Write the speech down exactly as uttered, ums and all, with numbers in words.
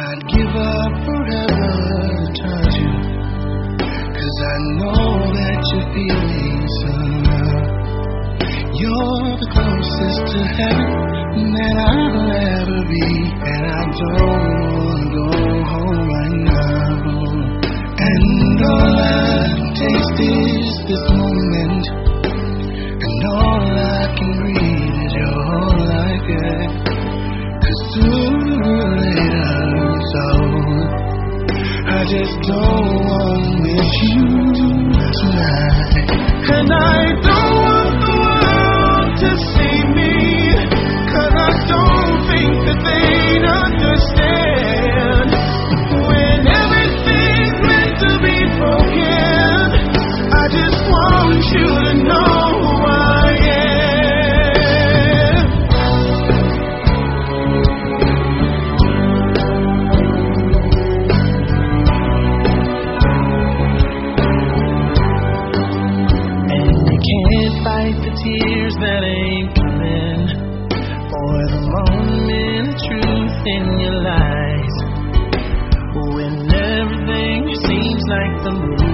I'd give up forever to touch you, 'cause I know that you're feeling some love. You're the closest to heaven that I'll ever be, and I don't wanna go home right now. And all I taste is this moment, and all I can breathe is your whole life, yeah. 'Cause sooner or later it's over. I just don't want to miss you tonight. And I don't want the world to see me, 'cause I don't think that they'd understand. When everything's meant to be broken, I just want you to know who I am. And you can't fight the tears that ain't coming, or the moment of truth in your lies. When everything seems like the moon